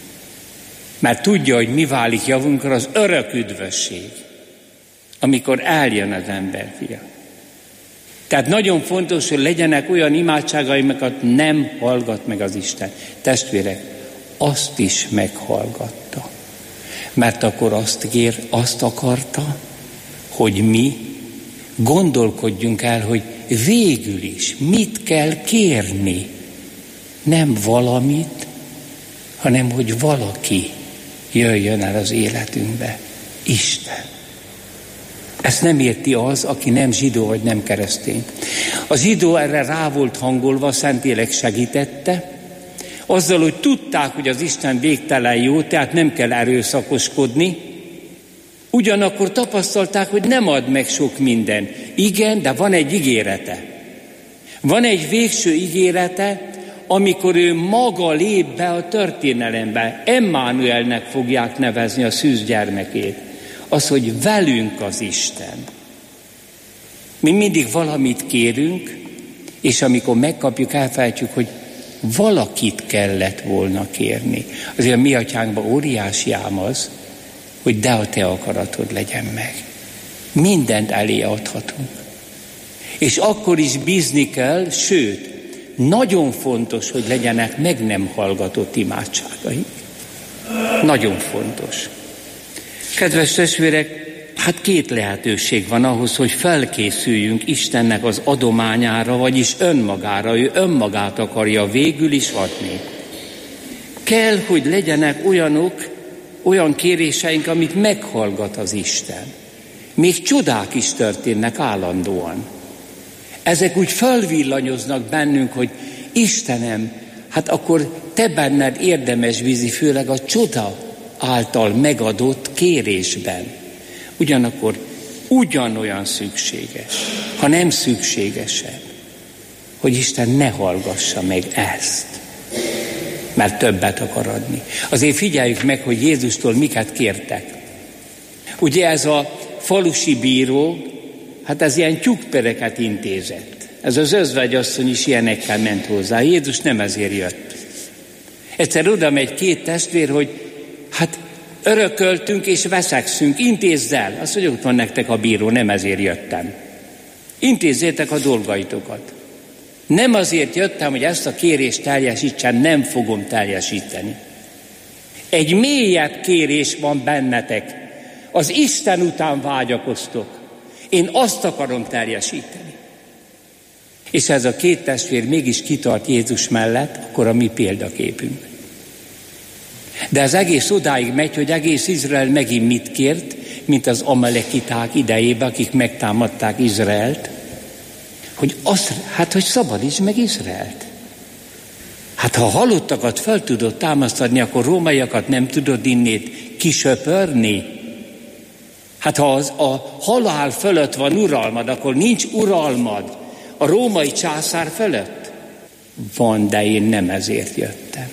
mert tudja, hogy mi válik javunkra, az örök üdvösség, amikor eljön az ember fia. Tehát nagyon fontos, hogy legyenek olyan imádságaikat nem hallgat meg az Isten. Testvérek, azt is meghallgatta. Mert akkor azt akarta, hogy mi gondolkodjunk el, hogy végül is mit kell kérni. Nem valamit, hanem hogy valaki jöjjön el az életünkbe. Isten. Ezt nem érti az, aki nem zsidó vagy nem keresztény. A zsidó erre rá volt hangolva, Szentlélek segítette, azzal, hogy tudták, hogy az Isten végtelen jó, tehát nem kell erőszakoskodni, ugyanakkor tapasztalták, hogy nem ad meg sok minden. Igen, de van egy ígérete. Van egy végső ígérete, amikor ő maga lép be a történelembe. Emmanuelnek fogják nevezni a szűz gyermekét. Az, hogy velünk az Isten. Mi mindig valamit kérünk, és amikor megkapjuk, elfelejtjük, hogy valakit kellett volna kérni. Azért a mi atyánkban óriási ám az, hogy de a te akaratod legyen meg. Mindent elé adhatunk. És akkor is bízni kell, sőt, nagyon fontos, hogy legyenek meg nem hallgatott imádságaink. Nagyon fontos. Kedves testvérek, hát két lehetőség van ahhoz, hogy felkészüljünk Istennek az adományára, vagyis önmagára. Ő önmagát akarja végül is adni. Kell, hogy legyenek olyan kéréseink, amit meghallgat az Isten. Még csodák is történnek állandóan. Ezek úgy felvillanyoznak bennünk, hogy Istenem, hát akkor te benned érdemes bízni, főleg a csoda által megadott kérésben. Ugyanakkor ugyanolyan szükséges, ha nem szükségesebb, hogy Isten ne hallgassa meg ezt, mert többet akar adni. Azért figyeljük meg, hogy Jézustól miket kértek. Ugye ez a falusi bíró, hát ez ilyen tyúkpereket intézett. Ez az özvegyasszony is ilyenekkel ment hozzá. Jézus nem ezért jött. Egyszer oda megy két testvér, hogy hát örököltünk és veszekszünk, intézz el. Azt mondja, ott van nektek a bíró, nem ezért jöttem. Intézzétek a dolgaitokat. Nem azért jöttem, hogy ezt a kérést teljesítsem, nem fogom teljesíteni. Egy mélyebb kérés van bennetek. Az Isten után vágyakoztok. Én azt akarom teljesíteni. És ez a két testvér mégis kitart Jézus mellett, akkor a mi példaképünk. De az egész odáig megy, hogy egész Izrael megint mit kért, mint az amalekiták idejében, akik megtámadták Izraelt, hogy hogy szabadíts meg Izraelt. Hát ha halottakat fel tudod támasztani, akkor rómaiakat nem tudod innét kisöpörni. Hát ha a halál fölött van uralmad, akkor nincs uralmad a római császár fölött? Van, de én nem ezért jöttem.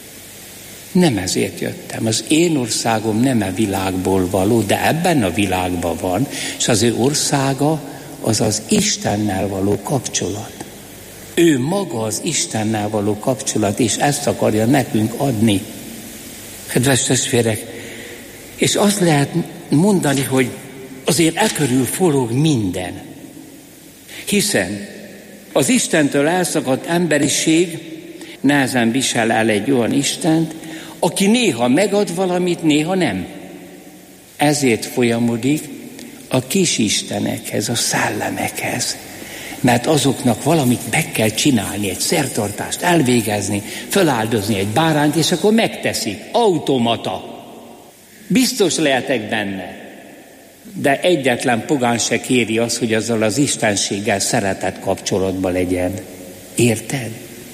Nem ezért jöttem. Az én országom nem a világból való, de ebben a világban van, és az ő országa az az Istennel való kapcsolat. Ő maga az Istennel való kapcsolat, és ezt akarja nekünk adni. Kedves testvérek, és azt lehet mondani, hogy azért e körül forog minden. Hiszen az Istentől elszakadt emberiség nehezen visel el egy olyan Istent, aki néha megad valamit, néha nem. Ezért folyamodik a kis istenekhez, a szellemekhez. Mert azoknak valamit meg kell csinálni, egy szertartást elvégezni, feláldozni egy bárányt, és akkor megteszik. Automata. Biztos lehetek benne. De egyetlen pogán se kéri azt, hogy azzal az istenséggel szeretett kapcsolatban legyen. Érted?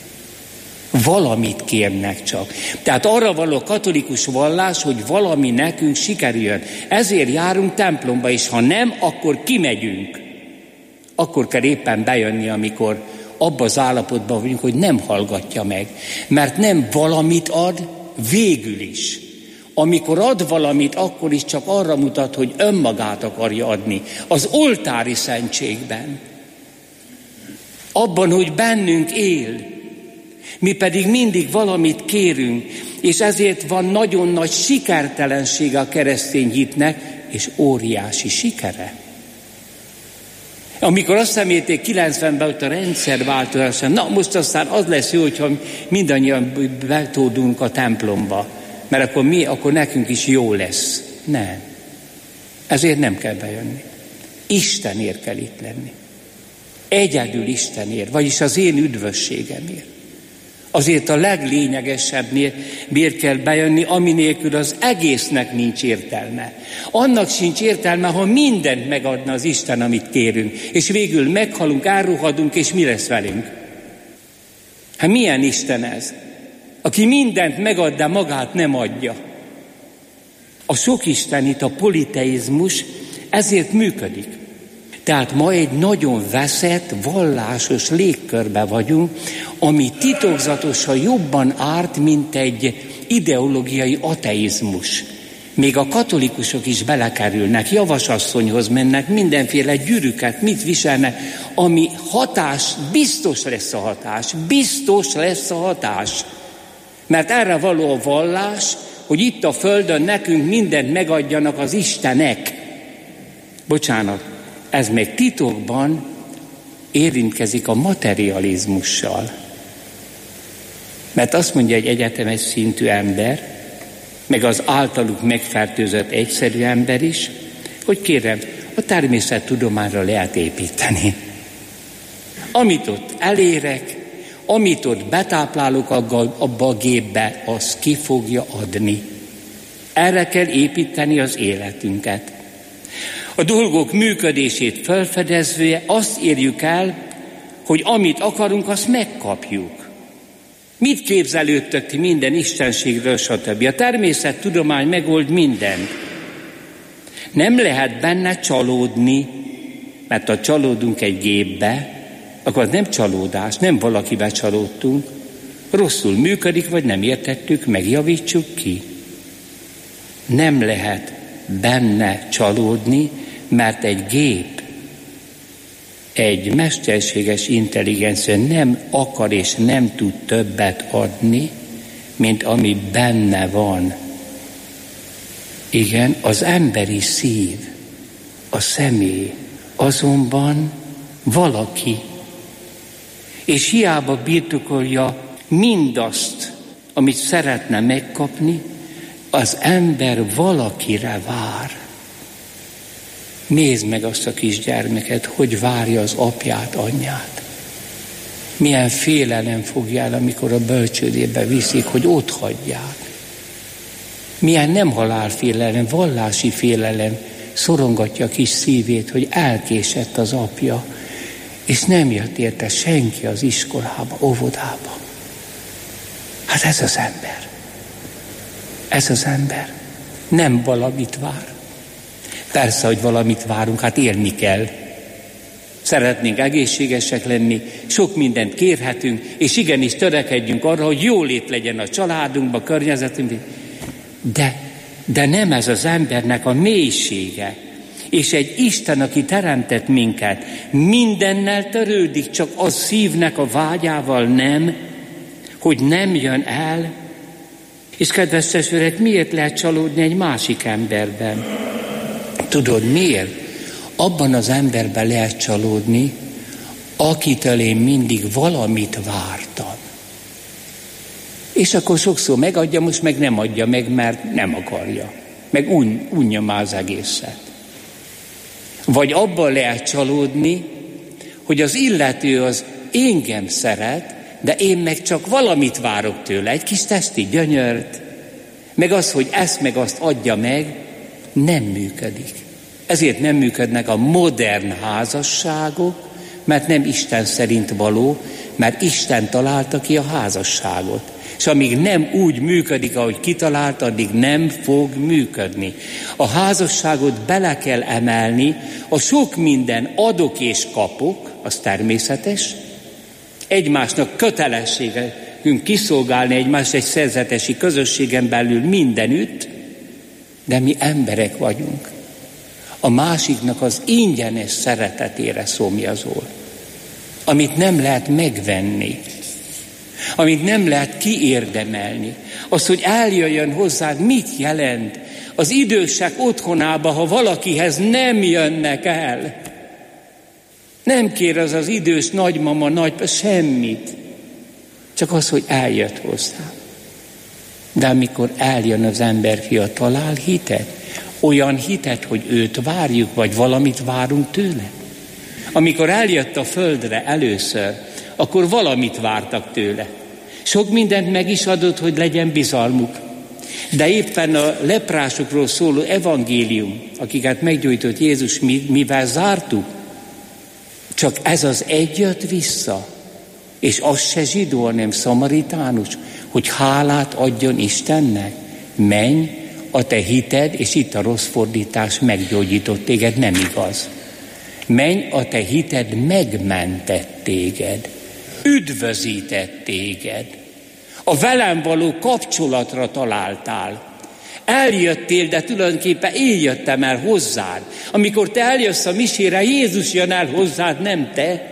Valamit kérnek csak. Tehát arra való katolikus vallás, hogy valami nekünk sikerüljön. Ezért járunk templomba, és ha nem, akkor kimegyünk. Akkor kell éppen bejönni, amikor abban az állapotban vagyunk, hogy nem hallgatja meg. Mert nem valamit ad, végül is. Amikor ad valamit, akkor is csak arra mutat, hogy önmagát akarja adni. Az oltári szentségben. Abban, hogy bennünk él. Mi pedig mindig valamit kérünk, és ezért van nagyon nagy sikertelensége a keresztény hitnek, és óriási sikere. Amikor azt személték 90-ben, ott a rendszerváltozásán, na most aztán az lesz jó, hogyha mindannyian betódunk a templomba, mert akkor nekünk is jó lesz. Nem. Ezért nem kell bejönni. Istenért kell itt lenni. Egyedül Istenért, vagyis az én üdvösségemért. Azért a leglényegesebbnél miért kell bejönni, ami nélkül az egésznek nincs értelme. Annak sincs értelme, ha mindent megadna az Isten, amit kérünk, és végül meghalunk, elrohadunk, és mi lesz velünk? Hát milyen Isten ez? Aki mindent megad, de magát nem adja. A sokistenit, a politeizmus ezért működik. Tehát ma egy nagyon veszett, vallásos légkörbe vagyunk, ami titokzatosan jobban árt, mint egy ideológiai ateizmus. Még a katolikusok is belekerülnek, javasasszonyhoz mennek, mindenféle gyűrűket, mit viselnek, ami hatás, biztos lesz a hatás, biztos lesz a hatás. Mert erre való a vallás, hogy itt a földön nekünk mindent megadjanak az Istenek. Bocsánat. Ez még titokban érintkezik a materializmussal. Mert azt mondja egy egyetemes szintű ember, meg az általuk megfertőzött egyszerű ember is, hogy kérem, a természettudományra lehet építeni. Amit ott elérek, amit ott betáplálok abba a gépbe, az ki fogja adni. Erre kell építeni az életünket. A dolgok működését felfedezve azt érjük el, hogy amit akarunk, azt megkapjuk. Mit képzelődtök ti minden istenségről, stb. A természettudomány megold mindent. Nem lehet benne csalódni, mert ha csalódunk egy gépbe, akkor az nem csalódás, nem valakibe csalódtunk. Rosszul működik, vagy nem értettük, megjavítsuk ki. Nem lehet benne csalódni, mert egy gép, egy mesterséges intelligencia nem akar és nem tud többet adni, mint ami benne van. Igen, az emberi szív, a személy, azonban valaki. és hiába birtokolja mindazt, amit szeretne megkapni, az ember valakire vár. Nézd meg azt a kisgyermeket, hogy várja az apját, anyját. Milyen félelem fogja el, amikor a bölcsődébe viszik, hogy ott hagyják. Milyen nem halálfélelem, vallási félelem szorongatja a kis szívét, hogy elkésett az apja, és nem jött érte senki az iskolába, óvodába. Hát ez az ember. Ez az ember. Nem valamit vár. Persze, hogy valamit várunk, hát élni kell. Szeretnénk egészségesek lenni, sok mindent kérhetünk, és igenis törekedjünk arra, hogy jólét legyen a családunkban, a környezetünkben. De nem ez az embernek a mélysége. És egy Isten, aki teremtett minket, mindennel törődik, csak a szívnek a vágyával nem, hogy nem jön el. És kedves testvérek, miért lehet csalódni egy másik emberben? Tudod miért? Abban az emberben lehet csalódni, akitől én mindig valamit vártam. És akkor sokszor megadja, most meg nem adja meg, mert nem akarja. Meg unja már az egészet. Vagy abban lehet csalódni, hogy az illető az engem szeret, de én meg csak valamit várok tőle, egy kis testi gyönyört, meg az, hogy ezt meg azt adja meg, nem működik. Ezért nem működnek a modern házasságok, mert nem Isten szerint való, mert Isten találta ki a házasságot. És amíg nem úgy működik, ahogy kitalálta, addig nem fog működni. A házasságot bele kell emelni, a sok minden adok és kapok, az természetes, egymásnak kötelességünk kiszolgálni egymást egy szerzetesi közösségen belül mindenütt, de mi emberek vagyunk. A másiknak az ingyenes szeretetére szomjazol, amit nem lehet megvenni, amit nem lehet kiérdemelni. Az, hogy eljöjjön hozzád, mit jelent? Az idősek otthonába, ha valakihez nem jönnek el, nem kér az idős nagymama, nagypa, semmit. Csak az, hogy eljött hozzá. De amikor eljön az emberfia, talál hitet? Olyan hitet, hogy őt várjuk, vagy valamit várunk tőle? Amikor eljött a földre először, akkor valamit vártak tőle. Sok mindent meg is adott, hogy legyen bizalmuk. De éppen a leprásokról szóló evangélium, akiket meggyógyított Jézus, mivel zártuk, csak ez az egy jött vissza, és az se zsidó, hanem szamaritánus, hogy hálát adjon Istennek. Menj, a te hited, és itt a rossz fordítás, meggyógyított téged, nem igaz. Menj, a te hited megmentett téged, üdvözített téged. A velem való kapcsolatra találtál. Eljöttél, de tulajdonképpen én jöttem el hozzád. Amikor te eljössz a misére, Jézus jön el hozzád, nem te.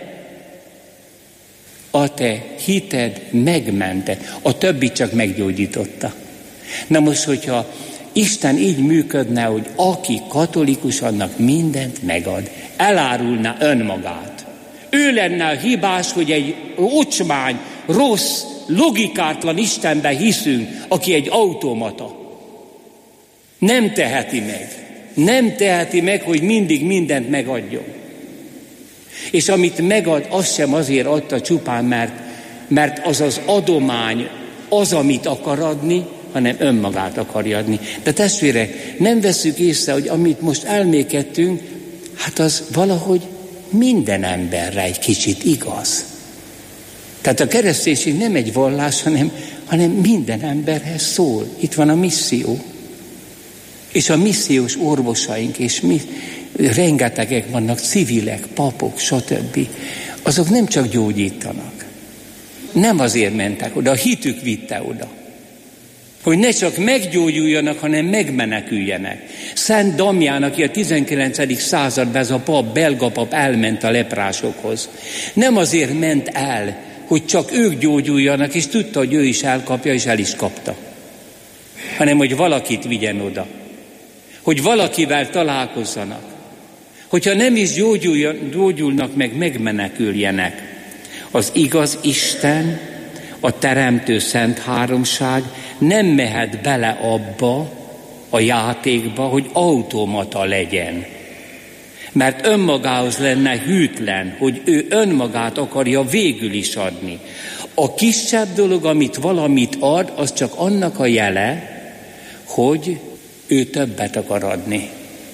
A te hited megmentett, a többi csak meggyógyította. Na most, hogyha Isten így működne, hogy aki katolikus, annak mindent megad, elárulná önmagát. Ő lenne a hibás, hogy egy ocsmány, rossz, logikátlan Istenben hiszünk, aki egy automata. Nem teheti meg. Nem teheti meg, hogy mindig mindent megadjon. És amit megad, azt sem azért adta csupán, mert az az adomány, az, amit akar adni, hanem önmagát akarja adni. De testvérek, nem veszük észre, hogy amit most elmékedtünk, hát az valahogy minden emberre egy kicsit igaz. Tehát a kereszténység nem egy vallás, hanem minden emberhez szól. Itt van a misszió. És a missziós orvosaink, és mi rengetegek vannak, civilek, papok, stb. Azok nem csak gyógyítanak. Nem azért mentek oda, a hitük vitte oda. Hogy ne csak meggyógyuljanak, hanem megmeneküljenek. Szent Damján, aki a 19. században ez a pap, belga pap elment a leprásokhoz. Nem azért ment el, hogy csak ők gyógyuljanak, és tudta, hogy ő is elkapja, és el is kapta. Hanem, hogy valakit vigyen oda. Hogy valakivel találkozzanak. Hogyha nem is gyógyulnak meg, megmeneküljenek. Az igaz Isten, a teremtő szent háromság nem mehet bele abba a játékba, hogy automata legyen. Mert önmagához lenne hűtlen, hogy ő önmagát akarja végül is adni. A kisebb dolog, amit valamit ad, az csak annak a jele, hogy ő többet akar adni.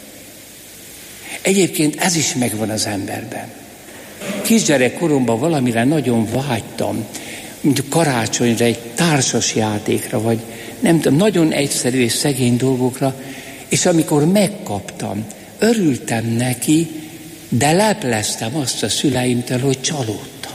Egyébként ez is megvan az emberben. Kisgyerek koromban valamire nagyon vágytam, mint karácsonyra, egy társas játékra, vagy nem tudom, nagyon egyszerű és szegény dolgokra, és amikor megkaptam, örültem neki, de lepleztem azt a szüleimtől, hogy csalódtam.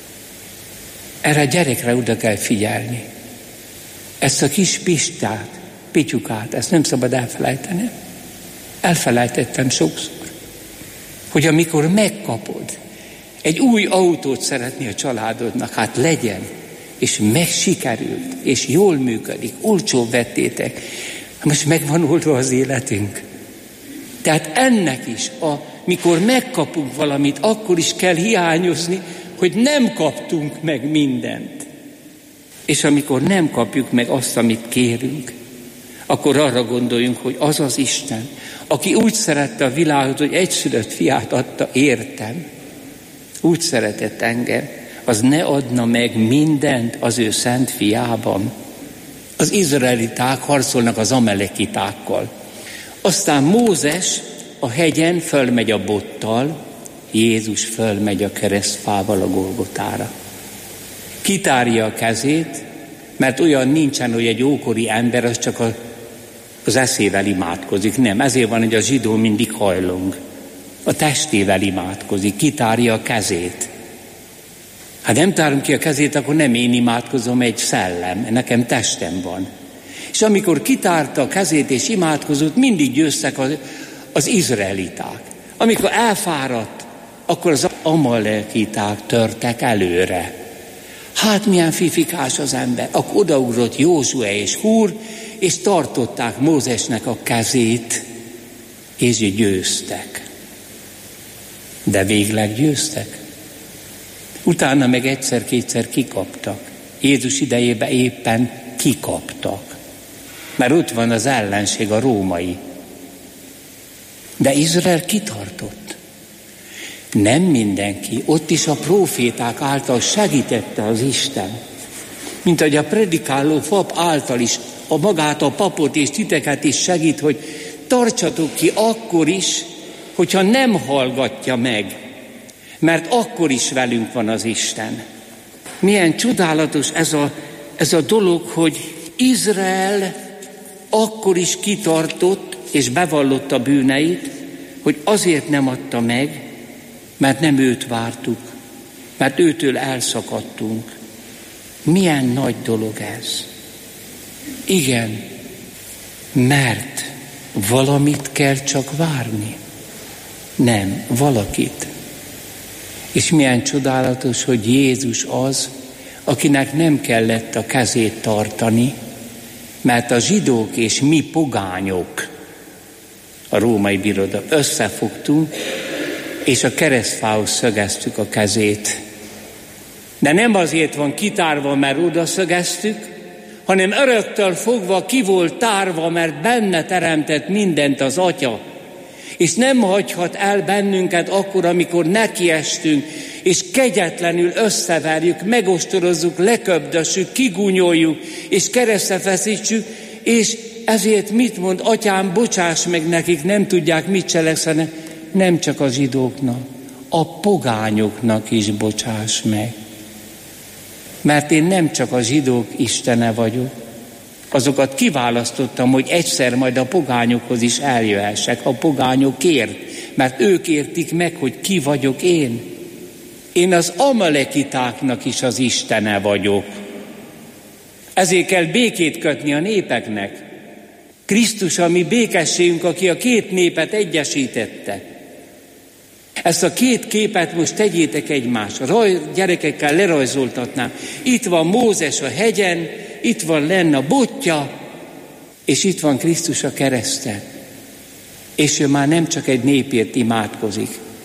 Erre a gyerekre oda kell figyelni. Ezt a kis Pistát, Pityukát, ezt nem szabad elfelejteni. Elfelejtettem sokszor, hogy amikor megkapod, egy új autót szeretné a családodnak, hát legyen, és megsikerült, és jól működik, olcsó vettétek. Most megvan oldva az életünk. Tehát ennek is, mikor megkapunk valamit, akkor is kell hiányozni, hogy nem kaptunk meg mindent. És amikor nem kapjuk meg azt, amit kérünk, akkor arra gondoljunk, hogy az az Isten, aki úgy szerette a világot, hogy egyszülött fiát adta, értem, úgy szeretett engem, az ne adna meg mindent az ő szent fiában. Az izraeliták harcolnak az amalekitákkal. Aztán Mózes a hegyen fölmegy a bottal, Jézus fölmegy a keresztfával a Golgotára. Kitárja a kezét, mert olyan nincsen, hogy egy ókori ember az csak az eszével imádkozik. Nem, ezért van, hogy a zsidó mindig hajlong. A testével imádkozik, kitárja a kezét. Ha nem tárom ki a kezét, akkor nem én imádkozom, egy szellem, nekem testem van. És amikor kitárta a kezét és imádkozott, mindig győztek az izraeliták. Amikor elfáradt, akkor az amalekiták törtek előre. Hát milyen fifikás az ember. Akkor odaugrott Józsue és Húr, és tartották Mózesnek a kezét, és győztek. De végleg győztek. Utána meg egyszer-kétszer kikaptak. Jézus idejében éppen kikaptak. Mert ott van az ellenség, a római. De Izrael kitartott. Nem mindenki, ott is a próféták által segítette az Isten. Mint ahogy a predikáló pap által is, magát a papot és titeket is segít, hogy tartsatok ki akkor is, hogyha nem hallgatja meg, mert akkor is velünk van az Isten. Milyen csodálatos ez a dolog, hogy Izrael akkor is kitartott és bevallotta bűneit, hogy azért nem adta meg, mert nem őt vártuk, mert őtől elszakadtunk. Milyen nagy dolog ez. Igen, mert valamit kell csak várni. Nem, valakit. És milyen csodálatos, hogy Jézus az, akinek nem kellett a kezét tartani, mert a zsidók és mi pogányok, a római birodalom, összefogtunk, és a keresztfához szögeztük a kezét. De nem azért van kitárva, mert oda szögeztük, hanem öröktől fogva ki volt tárva, mert benne teremtett mindent az Atya. És nem hagyhat el bennünket akkor, amikor nekiestünk, és kegyetlenül összeverjük, megostorozzuk, leköbdössük, kigúnyoljuk, és keresztre feszítsük, és ezért mit mond? Atyám, bocsáss meg nekik, nem tudják, mit cselekszenek. Nem csak a zsidóknak, a pogányoknak is bocsáss meg. Mert én nem csak a zsidók istene vagyok, azokat kiválasztottam, hogy egyszer majd a pogányokhoz is eljöhessek, a pogányokért, mert ők értik meg, hogy ki vagyok én. Én az amalekitáknak is az istene vagyok. Ezért kell békét kötni a népeknek. Krisztus a mi békességünk, aki a két népet egyesítette. Ezt a két képet most tegyétek egymásra. Gyerekekkel lerajzoltatnám. Itt van Mózes a hegyen, itt van lenn a botja, és itt van Krisztus a kereszten. És ő már nem csak egy népért imádkozik,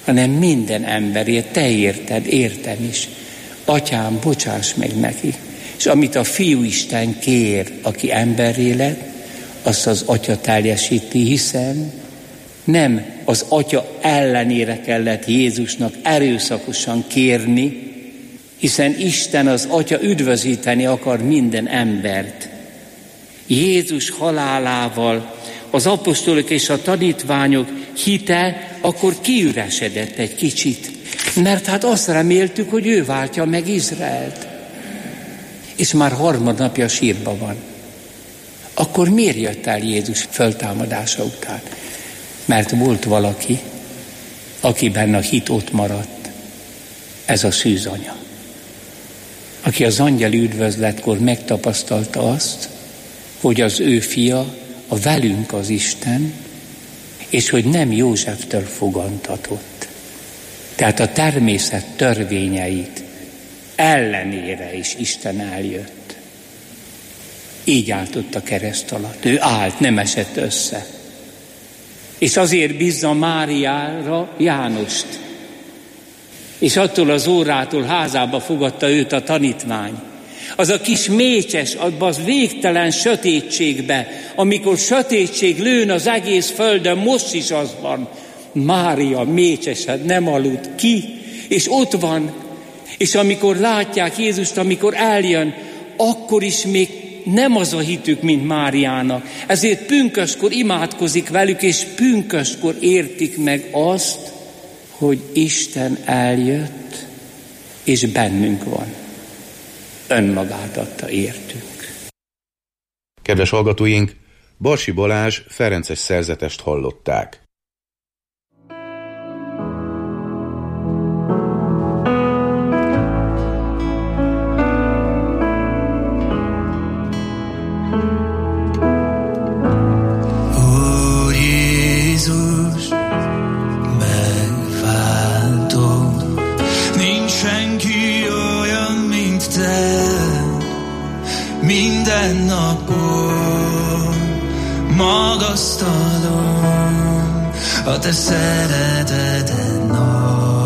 hanem minden emberért, te érted, értem is. Atyám, bocsáss meg neki. És amit a Fiúisten kér, aki emberré lett, azt az Atya teljesíti, hiszen nem az Atya ellenére kellett Jézusnak erőszakosan kérni, hiszen Isten, az Atya üdvözíteni akar minden embert. Jézus halálával az apostolok és a tanítványok hite akkor kiüresedett egy kicsit, mert hát azt reméltük, hogy ő váltja meg Izraelt. És már harmadnapja sírba van. Akkor miért jött el Jézus föltámadása után? Mert volt valaki, akiben a hit ott maradt. Ez a szűzanya. Aki az angyali üdvözletkor megtapasztalta azt, hogy az ő fia, a velünk az Isten, és hogy nem Józseftől fogantatott. Tehát a természet törvényeit ellenére is Isten eljött. Így állt ott a kereszt alatt. Ő állt, nem esett össze. És azért bízza Máriára Jánost. És attól az órától házába fogadta őt a tanítvány. Az a kis mécses, abban az végtelen sötétségbe, amikor sötétség lőn az egész földön, most is az van. Mária mécsesen nem aludt ki, és ott van. És amikor látják Jézust, amikor eljön, akkor is még nem az a hitük, mint Máriának. Ezért pünköskor imádkozik velük, és pünköskor értik meg azt, hogy Isten eljött, és bennünk van. Önmagát adta értünk. Kedves hallgatóink, Barsi Balázs ferences szerzetest hallották. Minden napon magasztalom a te szereteted nagy.